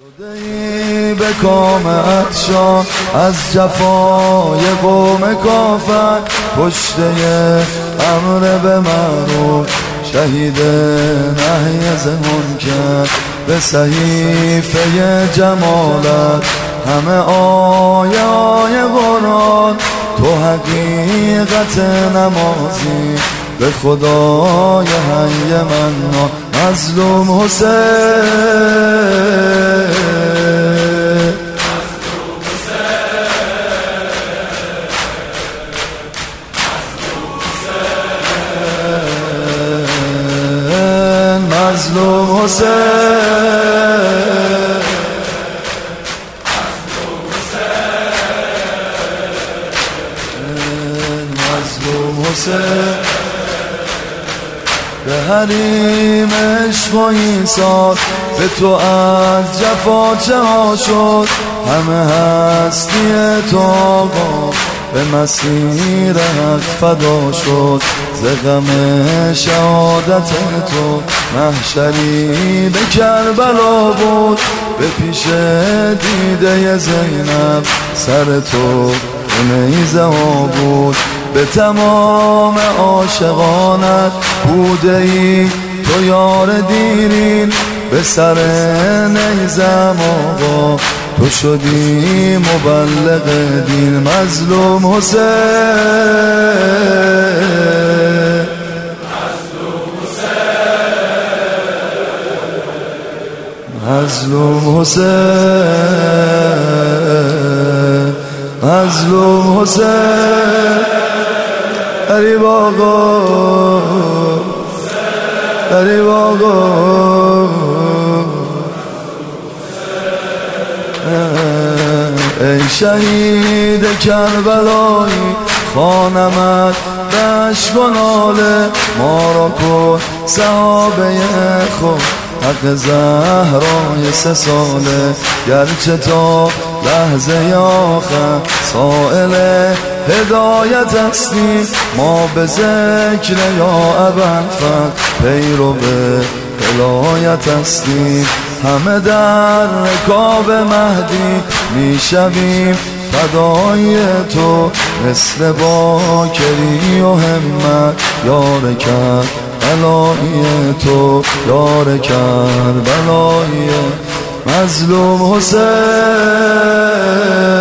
شده‌ای به کامت شاه از جفای قوم کافر، پشته امر به معروف شهید نهی از منکر، به صحیفه جمالت همه آیه قرآن، تو حقیقت نمازی به خدای حی منان. مظلوم حسین مظلوم حسین مظلوم حسین به حریم عشق و ایثار، به تو از جفا چه ها شد، همه هستی تو آقا به مسیر حق فدا شد. ز غم شهادت تو محشری به کربلا بود، به پیش دیده زینب سر تو به نیزه ها بود. به تمام عاشقانت بوده ای تو یار دیرین، به سر نیزم آقا تو شدی مبلغ دین. مظلوم حسین مظلوم حسین مظلوم حسین غریب آقا غریب آقا ای شهید کربلایی، خانمت به اشک و ناله، ما را کن صحابه خود حق زهرای 3 ساله. گرچه تا لحظه آخر سائل هدایت هستیم، ما به ذکر یا ابوالفضل پیرو به ولایت هستیم. همه در رکاب مهدی میشویم فدای تو، مثل باکری و همت یار کربلایی تو، یار کربلایی. مظلوم حسین